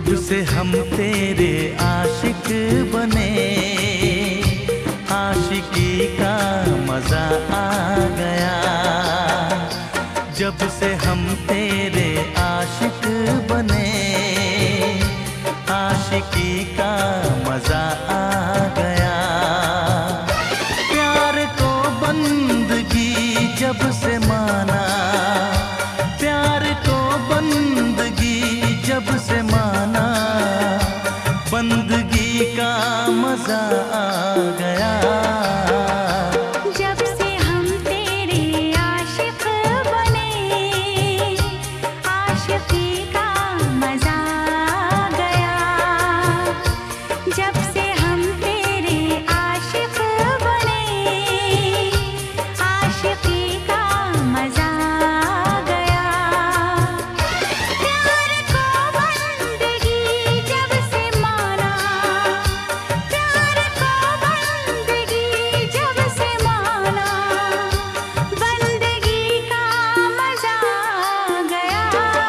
जब से हम तेरे आशिक बने, आशिकी का मजा आ गया। जब से हम तेरे आशिक बने, आशिकी का मजा आ गया। प्यार को बंदगी जब से माना, प्यार को बंदगी जब से माना, बंदगी का मजा आ गया। जब से हम तेरे आशिक बने, आशिकी का मजा आ गया। जब से हम तेरे आशिक बने, आशिकी का मजा आ गया। प्यार को बंदगी जब से माना, प्यार को बंदगी जब से माना, बंदगी का मजा आ गया।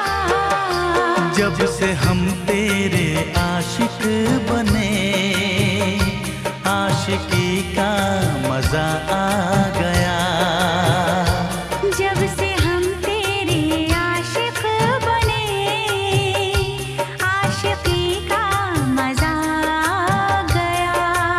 जब से हम तेरे आशिक बने, आशिकी का मजा आ गया। जब से हम तेरे आशिक बने, आशिकी का मजा आ गया।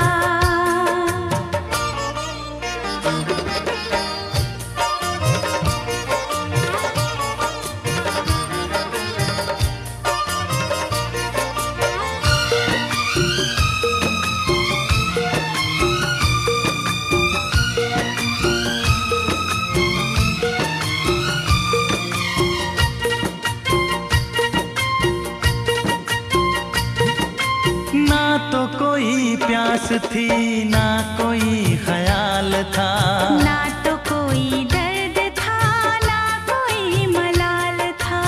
ना तो कोई प्यास थी, ना कोई ख्याल था, ना तो कोई दर्द था, ना कोई मलाल था।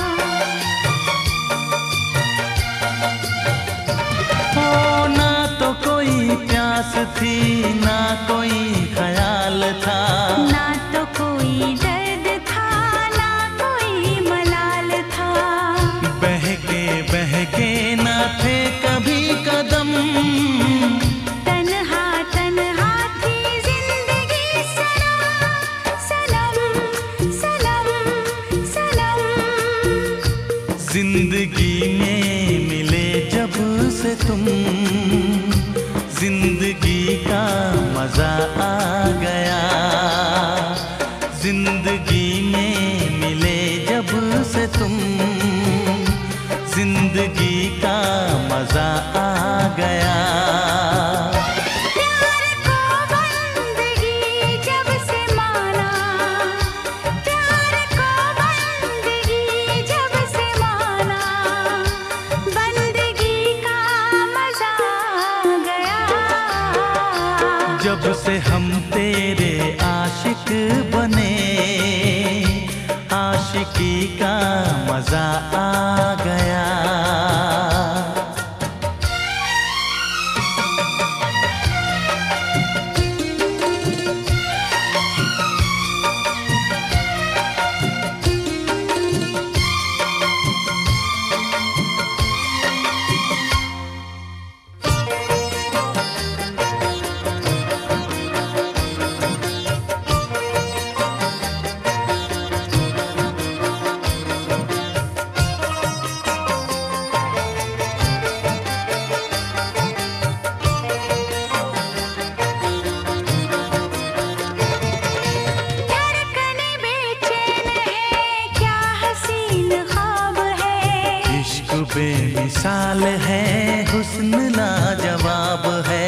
ओ ना तो कोई प्यास थी, ना कोई ख्याल था, ना तो कोई दर्द था, ना कोई मलाल था। बहके ना थे कभी कदम, तन्हा तन्हा थी जिंदगी सनम, सनम सनम सनम। जिंदगी में मिले जब से तुम, जिंदगी का मजा आ गया। जिंदगी में मिले जब से तुम, जिंदगी का मजा आ गया। प्यार को बंदगी जब से माना, प्यार को बंदगी जब से माना, बंदगी का मजा आ गया। जब से हम तेरे आशिक बने, आशिकी का मजा आ गया। धड़कने बेचैन है, क्या हसीन ख्वाब है। इश्क बेमिसाल है, हुस्न लाजवाब है।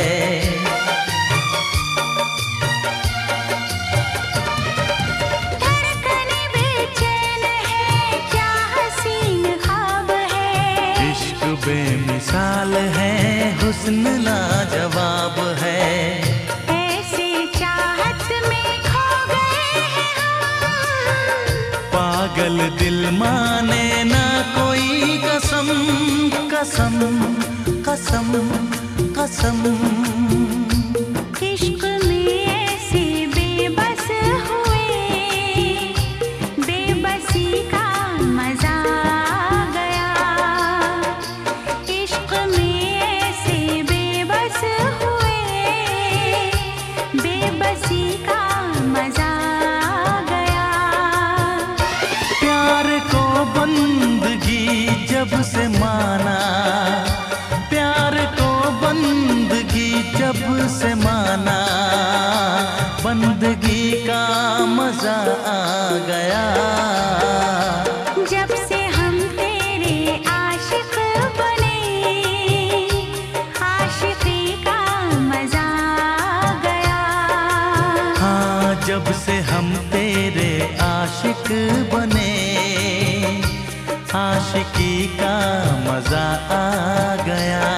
धड़कने बेचैन है, क्या हसीन ख्वाब है। इश्क बेमिसाल है, हुस्न लाजवाब है। ऐसे चाहत में खो गए हैं हम, पागल दिल माने ना कोई कसम, कसम कसम कसम। इश्क में ऐसे बेबस हुए, बेबसी का मजा आ गया। जब से हम तेरे आशिक बने, आशिकी का मजा आ गया।